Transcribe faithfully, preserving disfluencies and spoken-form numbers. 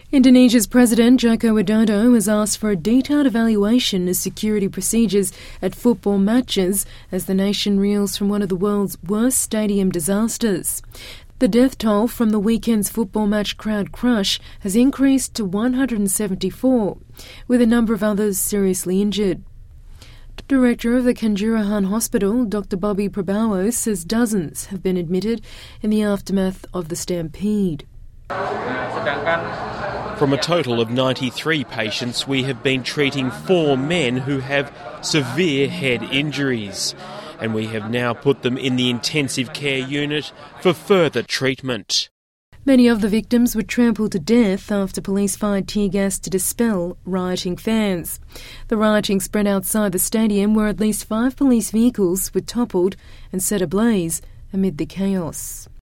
Indonesia's President Joko Widodo has asked for a detailed evaluation of security procedures at football matches as the nation reels from one of the world's worst stadium disasters. The death toll from the weekend's football match crowd crush has increased to one hundred seventy-four, with a number of others seriously injured. Director of the Kanjuruhan Hospital, Doctor Bobby Prabowo, says dozens have been admitted in the aftermath of the stampede. From a total of ninety-three patients, we have been treating four men who have severe head injuries, and we have now put them in the intensive care unit for further treatment. Many of the victims were trampled to death after police fired tear gas to dispel rioting fans. The rioting spread outside the stadium, where at least five police vehicles were toppled and set ablaze amid the chaos.